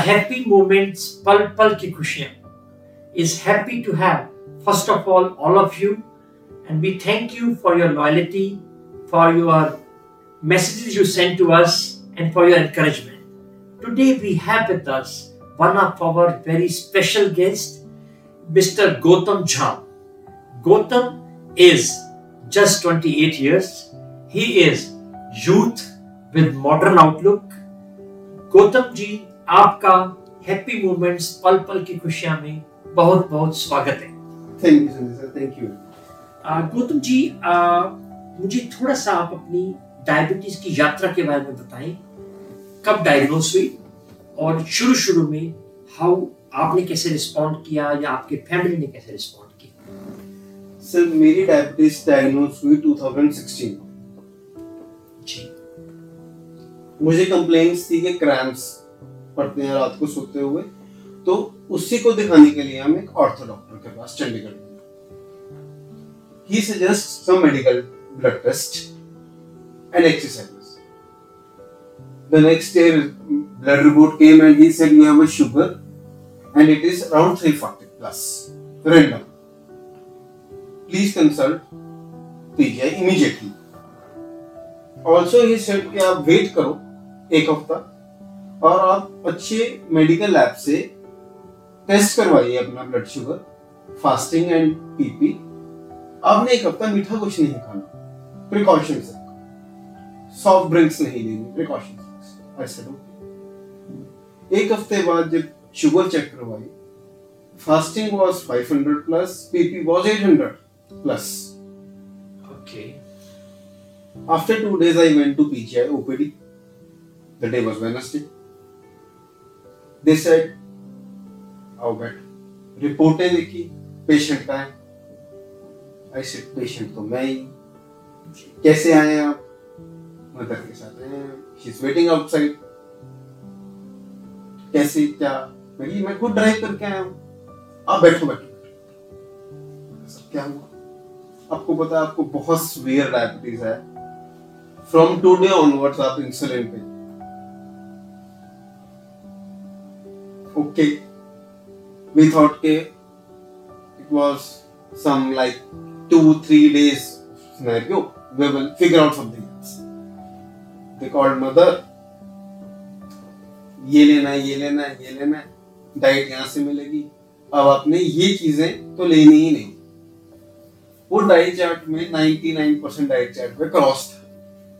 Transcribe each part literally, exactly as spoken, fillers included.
Happy moments, पल पल की खुशियां, is happy to have first of all all of you, and we thank you for your loyalty, for your messages you sent to us, and for your encouragement. Today we have with us one of our very special guests, Mister Gautam Jha. Gautam is just twenty-eight years. He is youth with modern outlook. Gautam ji, आपका happy moments पल पल की खुशियां में बहुत बहुत स्वागत है। Thank you Sanjay sir, thank you. Gautam ji, आ, मुझे थोड़ा सा आप अपनी डायबिटीज की यात्रा के बारे में बताएं। कब डायग्नोस हुई और शुरू शुरू में हाउ आपने कैसे रिस्पॉन्ड किया या आपके फैमिली ने कैसे रिस्पॉन्ड किया? सर, मेरी डायबिटीज डायग्नोस हुई दो हज़ार सोलह जी। मुझे कंप्लेंट्स थी कि क्रैम्प्स पड़ते हैं रात को सोते हुए, तो उसी को दिखाने के लिए हम एक ऑर्थो डॉक्टर के पास चंडीगढ़ गए। He suggest some medical blood test and exercise. The next day blood report came and he said you have a sugar and it is around three forty plus random. Please consult P G I immediately. Also he said कि आप wait करो एक हफ्ता और आप अच्छे medical lab से test करवाइए अपना blood sugar, fasting and PP. आपने एक हफ्ता मीठा कुछ नहीं खाना, प्रिकॉशन से, सॉफ्ट ड्रिंक्स नहीं लेनी, प्रिकॉशन से। ऐसे लोग एक हफ्ते बाद जब शुगर चेक करवाई, fasting was five hundred plus, PP was eight hundred plus. Okay. After two days I went to P G I O P D. The day was Wednesday. They said, "How bad?" रिपोर्टें लिखी, patient का है। I said, patient तो मैं ही। कैसे आए आप? Mother के साथ आए हैं। She's waiting outside. कैसे क्या? मैं मैं खुद ड्राइव करके आया हूँ। आप बैठो बैठो। सब क्या हुआ? आपको पता है आपको बहुत सीवियर डायबिटीज है। फ्रॉम टुडे ऑनवर्ड्स आप इंसुलिन पे। ओके, वी थॉट के it was some like two three days scenario. We will figure out something else. They called mother. ये लेना है, ये लेना है, ये लेना है, डाइट यहाँ से मिलेगी, अब आपने ये चीजें तो लेनी ही नहीं। वो डाइट चार्ट में निन्यानवे परसेंट डाइट चार्ट पे क्रॉस था।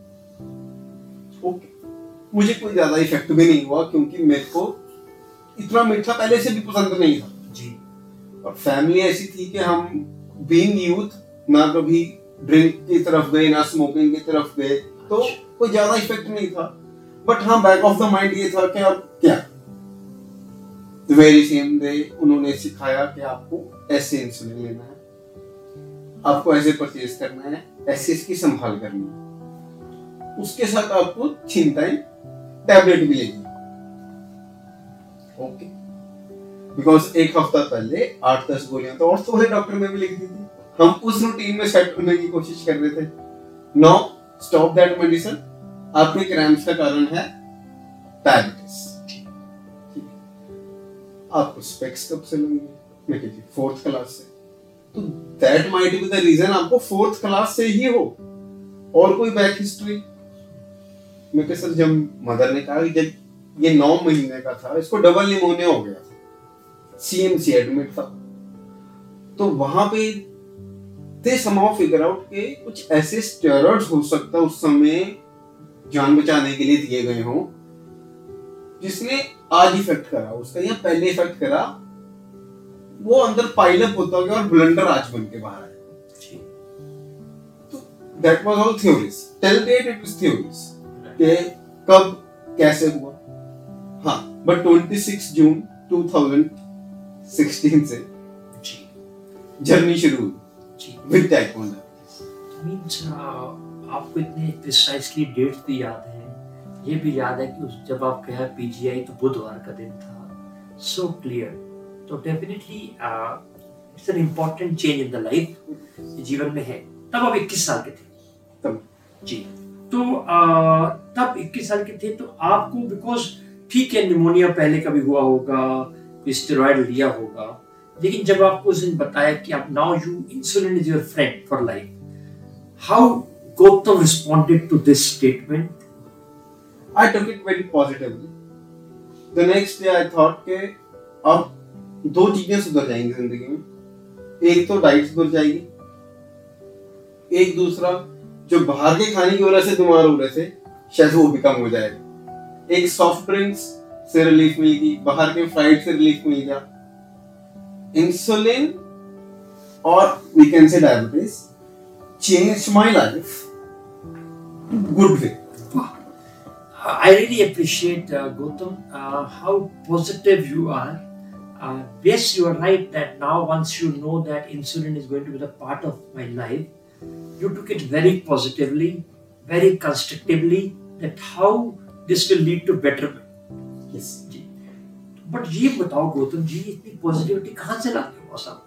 ओके, मुझे कोई ज्यादा इफेक्ट भी नहीं हुआ क्योंकि मेरे को इतना मीठा पहले से भी पसंद नहीं था जी। और फैमिली ऐसी थी कि हम बीइंग यूथ ना कभी ड्रिंक की तरफ गए ना स्मोकिंग की तरफ गए, तो कोई ज्यादा इफेक्ट नहीं था। बट हाँ, बैक ऑफ द माइंड ये था कि अब क्या, वेरी सेम डे उन्होंने सिखाया कि आपको ऐसे इंसुलिन लेना है, आपको ऐसे परचेज करना है, ऐसे इसकी संभाल करनी है, उसके साथ आपको तीन टाइम टैबलेट भी लेनी है। ओके, बिकॉज एक हफ्ता पहले आठ दस गोलियां तो और वाले डॉक्टर ने भी लिख दी थी। हम उस रूटीन में सेट होने की कोशिश कर रहे थे। No, stop that medicine. आपके क्रैम्प्स का कारण है डायबिटीज। आपको स्पेक्स कब से लेंगे? मैं कहती फोर्थ क्लास से। तो that might be the reason आपको फोर्थ क्लास से ही हो और कोई बैक हिस्ट्री। मैं कह सर, जब मदर ने कहा कि जब ये नौ महीने का था, इसको डबल निमोनिया हो गया था, सीएमसी एडमिट था, तो वहां पे दे somehow figure out कि कुछ ऐसे स्टेरॉइड्स हो सकता उस समय जान बचाने के लिए दिए गए हों जिसने आज इफेक्ट करा उसका या पहले इफेक्ट करा, वो अंदर पाइल अप होता गया और ब्लंडर आज बन के बाहर आया। तो that was all theories, till date it was theories कि कब कैसे हुआ। हाँ, बट छब्बीस जून दो हज़ार सोलह से जर्नी शुरू हुई with type one diabetes. Means आपको इतने प्रिसाइजली डेट्स भी याद हैं, ये भी याद है कि उस जब आप गए पीजीआई तो बुधवार का दिन था, सो क्लियर। तो definitely it's an important change in the life, जीवन में है। तब आप इक्कीस साल के थे तब जी। तो uh, तब इक्कीस साल के थे तो आपको, बिकॉज ठीक है निमोनिया पहले कभी हुआ होगा, कोई स्टेरॉइड लिया होगा, लेकिन जब आपको उस दिन बताया कि आप now you insulin is your friend for life, how Gautam responded to this statement? I took it very positively. The next day I thought कि अब दो चीजें सुधर जाएंगी जिंदगी में, एक तो डाइट सुधर जाएगी, एक दूसरा जो बाहर के खाने की वजह से बीमार हो रहे थे शायद वो भी कम हो जाएगा। एक सॉफ्ट ड्रिंक्स से रिलीफ मिलेगी, बाहर के फ्राइड से रिलीफ मिलेगा। इंसुलिन और we can say diabetes changed my life good way. I really appreciate uh, Gautam uh, how positive you are. Uh, yes, you are right that now once you know that insulin is going to be the part of my life, you took it very positively, very constructively, that how this will lead to betterment. Yes. But ये बताओ गौतम जी, इतनी positivity कहाँ से लाते हो साहब?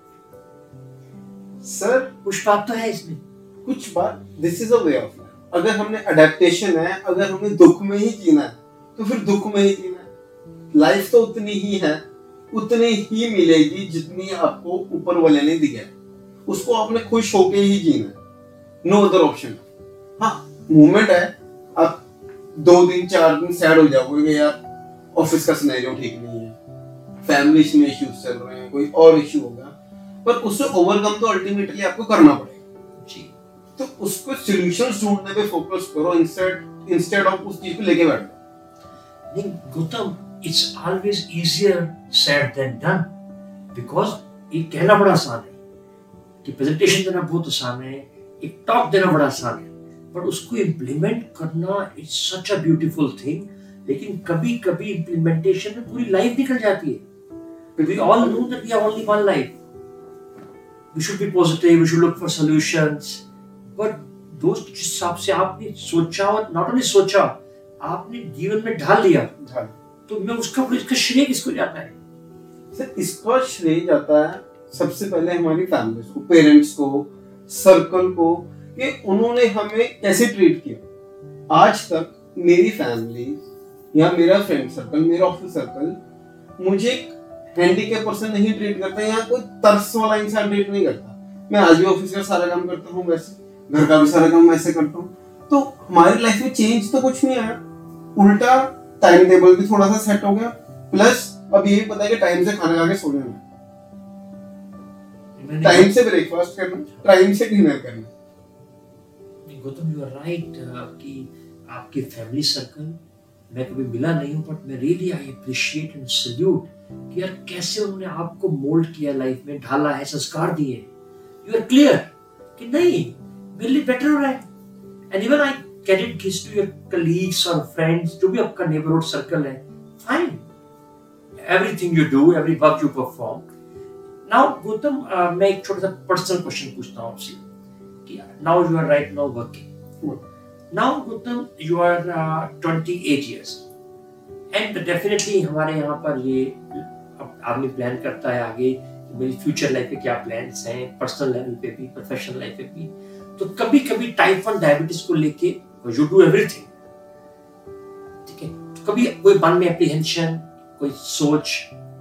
Sir कुछ बात तो है इसमें, कुछ बात, this is a way of life. अगर हमने अडेप्टेशन है, अगर हमें दुख में ही जीना है तो फिर दुख में ही जीना है। लाइफ तो उतनी ही है, उतनी ही मिलेगी जितनी आपको ऊपर वाले ने दिया है, उसको आपने खुश होके ही जीना है, नो अदर ऑप्शन। हाँ मूवमेंट है, आप दो दिन चार दिन सैड हो जाओगे यार ऑफिस का सिनेरियो ठीक नहीं है, फैमिली में इश्यूज चल रहे हैं, कोई और इश्यू होगा, पर उससे ओवरकम तो अल्टीमेटली आपको करना पड़ेगा जी। तो उसको सॉल्यूशंस ढूंढने पे फोकस करो इंस्टेड इंस्टेड ऑफ उस चीज को लेके बैठ जाओ। नहीं Gautam, it's always easier said than done, because ये कहना बड़ा आसान है कि प्रेजेंटेशन देना बहुत आसान है, एक टॉक देना बड़ा आसान है, पर उसको इम्प्लीमेंट करना it's such a beautiful thing. लेकिन कभी कभी इम्प्लीमेंटेशन में पूरी लाइफ निकल जाती है। We all know that we have only one life, we should be positive, we should look for solutions, but दोस्त जिस हिसाब से आपने सोचा और नॉट ओनली सोचा, आपने जीवन में ढाल लिया, ढाल तो मैं उसका इसका श्रेय किसको जाता है? सर इसका श्रेय जाता है सबसे पहले हमारी फैमिली को, पेरेंट्स को, सर्कल को, कि उन्होंने हमें कैसे ट्रीट किया। आज तक मेरी फैमिली या मेरा फ्रेंड सर्कल, मेरा ऑफिस सर्कल मुझे हैंडीकैप पर्सन नहीं ट्रीट करता, या कोई तरस वाला इंसान ट्रीट नहीं करता। मैं आज भी ऑफिस का सारा काम करता हूँ, वैसे घर का भी सारा काम वैसे करता हूँ, तो हमारी लाइफ में चेंज तो कुछ नहीं आया, उल्टा टाइम टेबल भी थोड़ा सा सेट हो गया, प्लस अब ये पता है कि टाइम से खाना खा के सो जाना, टाइम से ब्रेकफास्ट करना, टाइम से डिनर करना। गौतम यू आर राइट कि आपके फैमिली सर्कल मैं कभी मिला नहीं हूँ, बट मैं really I appreciate and salute कि यार कैसे उन्होंने आपको मोल्ड किया, लाइफ में ढाला है, संस्कार दिए। यू आर क्लियर कि नहीं मेरे लिए बेटर हो रहा है, and even I credit gives to your colleagues और फ्रेंड्स, जो भी आपका नेबरहुड सर्कल है, fine, everything you do, every work you perform. Now Gautam मैं एक छोटा सा पर्सनल क्वेश्चन पूछता हूँ आपसे कि now you are right now working, now Gautam you are uh, twenty-eight years and definitely हमारे यहाँ पर ये आदमी प्लान करता है आगे कि मेरी फ्यूचर लाइफ पे क्या प्लान्स हैं, पर्सनल लेवल पे भी, प्रोफेशनल लाइफ पे भी। तो कभी कभी टाइप वन डायबिटीज को लेके यू डू एवरीथिंग, ठीक है, तो कभी कोई मन में एप्रीहेंशन, कोई सोच?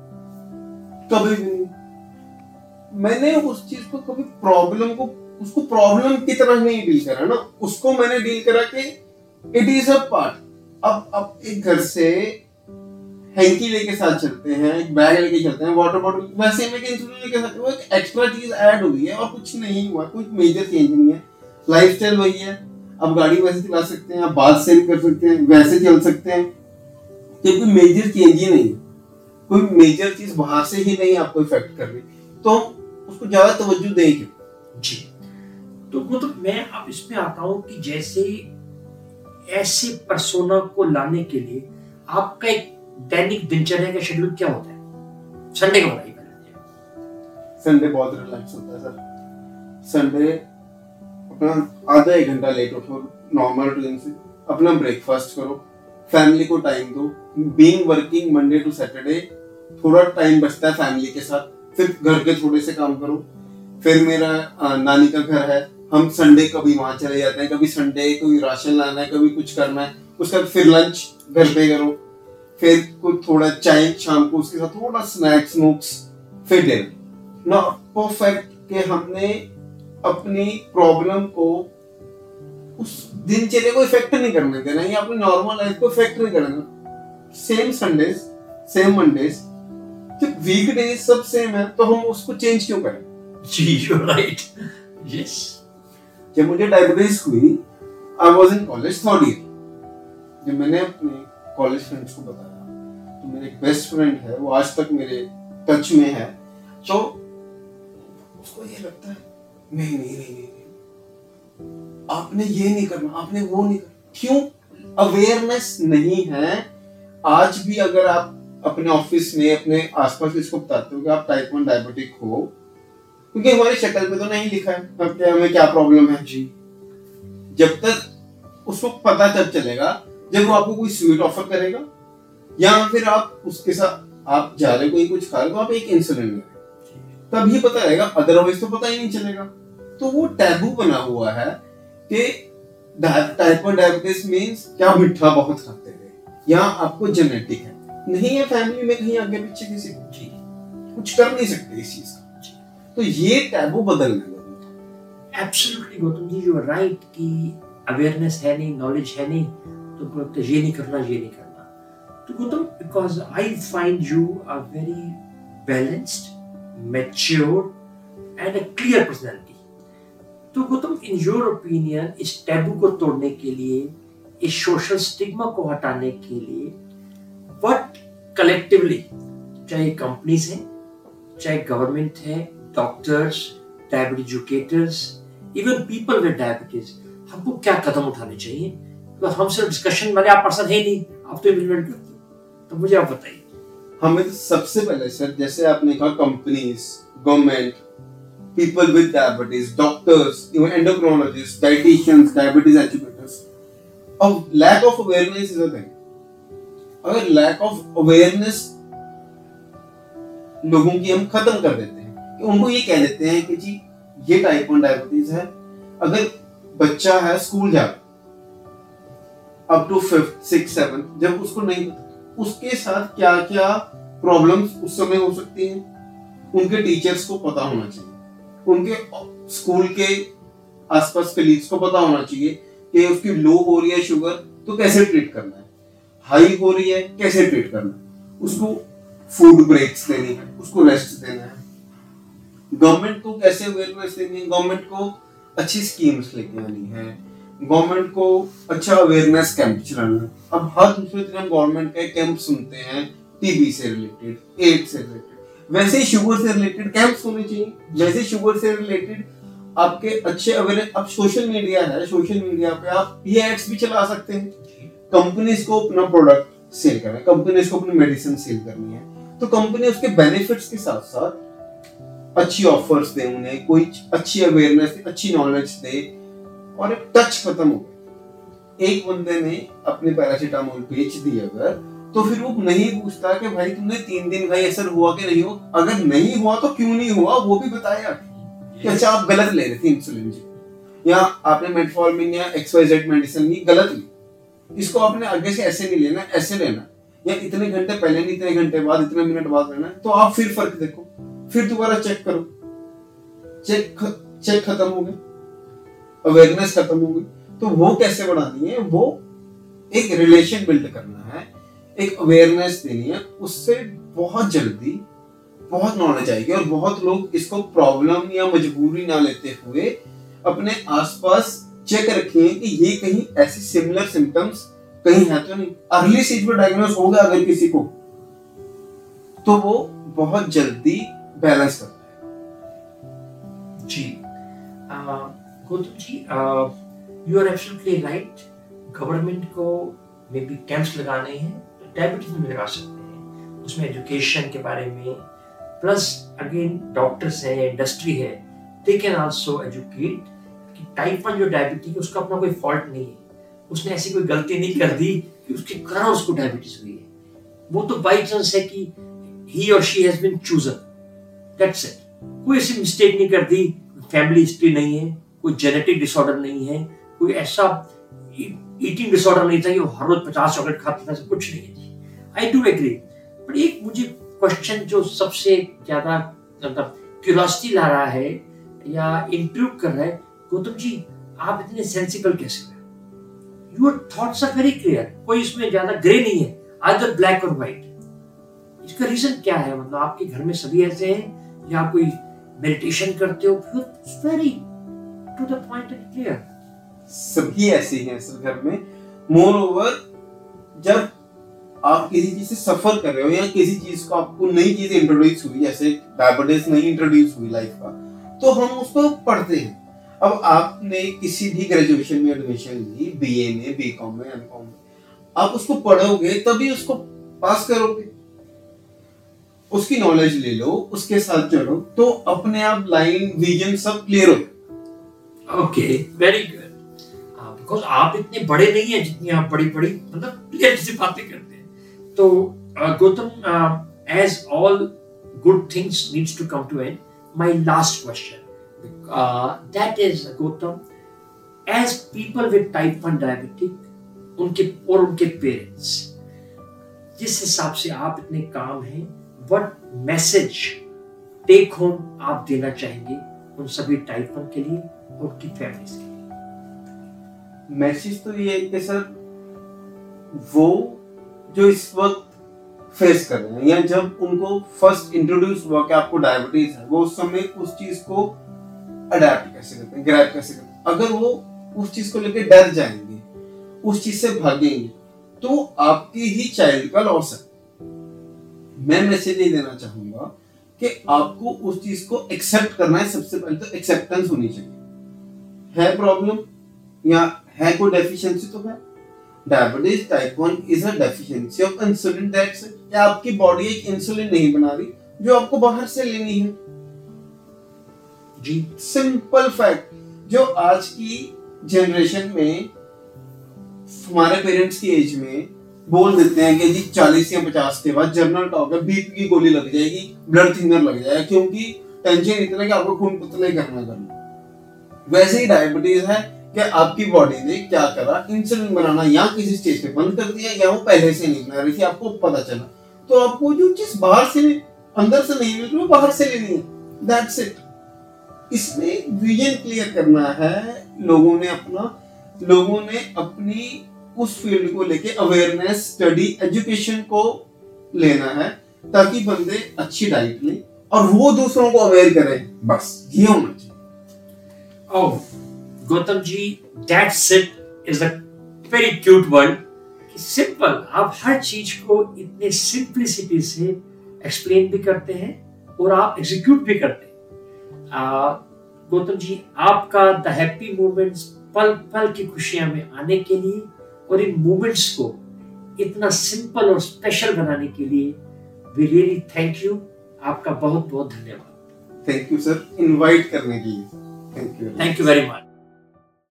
कभी भी नहीं। मैंने उस चीज को कभी प्रॉब्लम को उसको प्रॉब्लम की तरह नहीं डील करा ना, उसको मैंने डील करा कि इट इज अ पार्ट। अब अब एक घर से हैंकी लेके साथ चलते हैं, एक बैग लेके चलते हैं, वाटर बॉटल, वैसे में इंसुलिन लेके साथ, वो एक एक्स्ट्रा चीज ऐड हुई है और कुछ नहीं हुआ, कुछ मेजर चेंज नहीं है। लाइफस्टाइल वही है, आप गाड़ी वैसे चला सकते हैं, आप बात से भी कर सकते हैं, वैसे चल सकते हैं, तो कोई मेजर चेंज ही नहीं, कोई मेजर चीज बाहर से ही नहीं आपको इफेक्ट कर रही, तो उसको ज्यादा तवज्जो दें क्यों जी। तो मतलब मैं अब इसमें आता हूँ कि जैसे ऐसे पर्सोना को लाने के लिए आपका एक दैनिक दिनचर्या का शेड्यूल क्या होता है? संडे का बताइए पहले। संडे बहुत रिलैक्स होता है सर। संडे अपना आधा एक घंटा लेट उठो नॉर्मल रूटीन से, अपना ब्रेकफास्ट करो, फैमिली को टाइम दो। Being working Monday to Saturday थोड़ा टाइम बचता है फैमिली के साथ, फिर घर के थोड़े से काम करो। फिर मेरा नानी का घर है, हम संडे कभी वहां चले जाते हैं, कभी संडे कोई राशन लाना है, कभी कुछ करना है, उसका फिर लंच घर पे करो। फिर कुछ थोड़ा चाय शाम को उसके साथ थोड़ा स्नैक्स स्नूक्स, फिर डिनर। ना परफेक्ट कि हमने अपनी प्रॉब्लम को उस दिनचर्या को इफेक्ट नहीं करने देना या अपनी नॉर्मल लाइफ को इफेक्ट नहीं करना। सेम संडेज, सेम मंडेज, जब वीकडेज सब सेम है तो हम उसको चेंज क्यों करें? जी, यू आर राइट। यस, जब मुझे डायबिटीज हुई, I was in college third year. जब मैंने अपने कॉलेज फ्रेंड्स को बताया, तो मेरे एक बेस्ट फ्रेंड है, वो आज तक मेरे टच में है, तो उसको ये लगता है नहीं नहीं नहीं नहीं आपने ये नहीं करना, आपने वो नहीं करना। क्यों? अवेयरनेस नहीं है। आज भी अगर आप अपने ऑफिस में अपने आसपास इसको बताते हो कि आप टाइप वन डायबिटिक हो, क्योंकि हमारी शक्ल पे तो नहीं लिखा है अब क्या हमें क्या प्रॉब्लम है जी। जब तक उसको पता तब चलेगा जब वो आपको कोई स्वीट ऑफर करेगा या फिर आप उसके साथ आप जा रहे कोई कुछ खा रहे तो आप एक इंसुलिन ले तब ही पता रहेगा, अदरवाइज तो पता ही नहीं चलेगा। तो वो टैबू बना हुआ है कि टाइप वन डायबिटीज मींस क्या मीठा बहुत खाते हैं या आपको जेनेटिक है, नहीं है फैमिली में कहीं आगे पीछे किसी को जी कुछ कर नहीं सकते इस चीज का। तो ये टैबू बदलना है। Absolutely Gautam ji, you are right कि अवेयरनेस है नहीं, नॉलेज है नहीं, तो बोलते ये नहीं करना ये नहीं करना। तो Gautam, because I find you are very balanced, mature and a clear personality. तो गौतम, इन योर ओपिनियन इस टैबू को तोड़ने के लिए, इस सोशल स्टिग्मा को हटाने के लिए, व्हाट कलेक्टिवली, चाहे कंपनीज हैं, चाहे गवर्नमेंट है, doctors, diabetes educators, even people with diabetes, हमको क्या कदम उठाने चाहिए? तो हम सिर्फ डिस्कशन वाले आप पर्सन है नहीं, आप तो इम्प्लीमेंट करते हो, तो मुझे आप बताइए। हमें तो सबसे पहले सर, जैसे आपने कहा companies, government, people with diabetes, doctors, even endocrinologists, dietitians, diabetes educators, a lack of awareness is a thing. अगर lack of awareness लोगों की हम खत्म कर देते हैं कि उनको ये कह देते हैं कि जी ये टाइप वन डायबिटीज है, अगर बच्चा है स्कूल जा up to fifth six seven, जब उसको नहीं उसके साथ क्या क्या प्रॉब्लम्स उस समय हो सकती हैं, उनके टीचर्स को पता होना चाहिए, उनके स्कूल के आसपास कलीग्स को पता होना चाहिए कि उसकी लो हो रही है शुगर तो कैसे ट्रीट करना है, हाई हो रही है कैसे ट्रीट करना है, उसको फूड ब्रेक्स देनी है, उसको रेस्ट देना है। गवर्नमेंट को कैसे अवेयरनेस देनी है, गवर्नमेंट को अच्छी स्कीम्स लेके आनी है, गवर्नमेंट को अच्छा अवेयरनेस कैंप चलाना है। अब हर दूसरे दिन हम गवर्नमेंट के कैंप सुनते हैं टीबी से रिलेटेड, एड्स से रिलेटेड, वैसे ही शुगर से रिलेटेड कैंप्स होने चाहिए, वैसे शुगर से रिलेटेड आपके अच्छे अवेयरनेस। अब सोशल मीडिया है, सोशल मीडिया पे आप ये एड्स भी चला सकते हैं। कंपनीज को अपना प्रोडक्ट सेल करना है, कंपनीज को अपनी मेडिसिन सेल करनी है, तो कंपनी उसके बेनिफिट्स के साथ साथ अच्छी ऑफर्स दे, उन्हें कोई अच्छी अवेयरनेस दे, अच्छी नॉलेज दे, और एक टच खत्म हो गया। एक बंदे ने अपने पैरासीटामोल बेच दी अगर, तो फिर वो नहीं पूछता कि भाई तुमने तीन दिन का असर हुआ कि नहीं हुआ, अगर नहीं हुआ तो क्यों नहीं हुआ वो भी बताया कि अच्छा आप गलत ले रहे थे इंसुलिन जी, या आपने मेटफॉर्मिन या एक्सवाइजेड मेडिसिन ली गलत ली, इसको आपने आगे से ऐसे नहीं लेना, ऐसे लेना, या इतने घंटे पहले नहीं इतने घंटे बाद इतने मिनट बाद लेना, तो आप फिर फर्क देखो, फिर दोबारा चेक करो। चेक चेक खत्म हो गया, अवेयरनेस खत्म हो गई। तो वो कैसे बढ़ानी है, वो एक रिलेशन बिल्ड करना है, एक अवेयरनेस देनी है, उससे बहुत जल्दी बहुत नॉलेज आएगी और बहुत लोग इसको प्रॉब्लम या मजबूरी ना लेते हुए अपने आसपास चेक रखें कि ये कहीं ऐसी सिमिलर सिम्टम्स कहीं है तो नहीं। अर्ली स्टेज पर डायग्नोस हो गया अगर किसी को, तो वो बहुत जल्दी बैलेंस करता है। जी Gautam ji, you are absolutely right. Government को मे बी कैंप्स लगाने हैं, डायबिटीज में लगा सकते हैं, उसमें एजुकेशन के बारे में, प्लस अगेन डॉक्टर्स है, इंडस्ट्री है, दे कैन आल्सो एजुकेट कि टाइप वन जो डायबिटीज है उसका अपना कोई फॉल्ट नहीं है, उसने ऐसी कोई गलती नहीं कर दी कि उसके कारण उसको डायबिटीज हुई है, वो तो बाई चांस है कि ही और she has been chosen, that's it. कोई ऐसी मिस्टेक नहीं कर दी, फैमिली हिस्ट्री नहीं है, कोई जेनेटिक डिसऑर्डर नहीं है, कोई ऐसा ईटिंग डिसऑर्डर नहीं था कि वो हर रोज पचास चॉकलेट खाता था, कुछ नहीं है जी। आई डू एग्री, बट एक मुझे क्वेश्चन जो सबसे ज्यादा मतलब क्यूरियोसिटी ला रहा है या इंट्रूग कर रहा है, गौतम जी आप इतने सेंसिबल कैसे हुए? Your thoughts are very clear, कोई इसमें ज्यादा ग्रे नहीं है, आइदर ब्लैक और व्हाइट। इसका रीजन क्या है? मतलब आपके घर में सभी ऐसे हैं या आप कोई मेडिटेशन करते हो? Very to the point and clear. सभी ऐसे हैं सर घर में। मोर ओवर, जब आप किसी चीज से सफर कर रहे हो या किसी चीज को आपको नई चीज इंट्रोड्यूस हुई, जैसे डायबिटीज नहीं इंट्रोड्यूस हुई लाइफ का, तो हम उसको पढ़ते हैं। अब आपने किसी भी ग्रेजुएशन में एडमिशन ली, बीए में, बीकॉम में, एमकॉम में, आप उसको पढ़ोगे तभी उसको पास करोगे। उसकी नॉलेज ले लो, उसके साथ चलो, तो अपने आप लाइन विजन सब क्लियर हो। Okay, very good. बिकॉज आप इतने बड़े नहीं हैं जितनी आप बड़ी बड़ी मतलब क्लियर सी बातें करते हैं। तो Gautam, as all good things needs to come to end, my last question that is Gautam, as people with type one diabetic उनके और उनके पेरेंट्स, जिस हिसाब से आप इतने काम हैं, व्हाट मैसेज टेक होम आप देना चाहेंगे उन सभी टाइप वन के लिए और उनकी फैमिलीज के लिए? मैसेज तो ये है कि सर, वो जो इस वक्त फेस कर रहे हैं या जब उनको फर्स्ट इंट्रोड्यूस हुआ कि आपको डायबिटीज है, वो उस समय उस चीज को अडेप्ट कैसे करते हैं, ग्रैब कैसे करते हैं। अगर वो उस चीज को लेकर डर जाएंगे, उस चीज से भागेंगे, तो आपकी ही चाइल्ड का लॉस है। मैं मैसेज ये देना चाहूंगा कि आपको उस चीज को एक्सेप्ट करना है। सबसे पहले तो एक्सेप्टेंस होनी चाहिए। है प्रॉब्लम या है कोई डेफिशिएंसी, तो है। Diabetes type one is a deficiency of insulin, that's it. या आपकी बॉडी एक इंसुलिन नहीं बना रही जो आपको बाहर से लेनी है जी। सिंपल फैक्ट, जो आज की जनरेशन में हमारे पेरेंट्स की एज में बोल देते हैं कि जी चालीस या पचास के बाद जनरल टॉक है, बीपी की गोली लग जाएगी, ब्लड थिनर लग जाएगा, क्योंकि टेंशन इतना कि आपको खून पतला ही करना करना। वैसे ही डायबिटीज है कि आपकी बॉडी ने क्या करा, इंसुलिन बनाना या किसी स्टेज पे बंद कर दिया या वो पहले से नहीं बना रही थी, आपको पता चला, तो आपको जो चीज बाहर से अंदर से नहीं मिल रही, वो बाहर से लेनी है, दैट्स इट। इसमें विजन क्लियर करना है लोगों ने अपना, लोगों ने अपनी उस फील्ड को लेके अवेयरनेस, स्टडी, एजुकेशन को लेना है, ताकि बंदे अच्छी डाइट लें और वो दूसरों को अवेयर करें। बस ये होना चाहिए। Oh Gautam ji, that's it is a very cute word. Simple, आप हर चीज को इतने सिंपलिसिटी से एक्सप्लेन भी करते हैं और आप एग्जीक्यूट भी करते हैं। गौतम जी, आपका द हैप्पी मोमेंट्स, पल पल की खुशियां में आने के लिए और इन मोमेंट्स को इतना सिंपल और स्पेशल बनाने के लिए वी रियली थैंक यू। आपका बहुत बहुत धन्यवाद। थैंक यू सर, इनवाइट करने के लिए। Thank you thank you very much.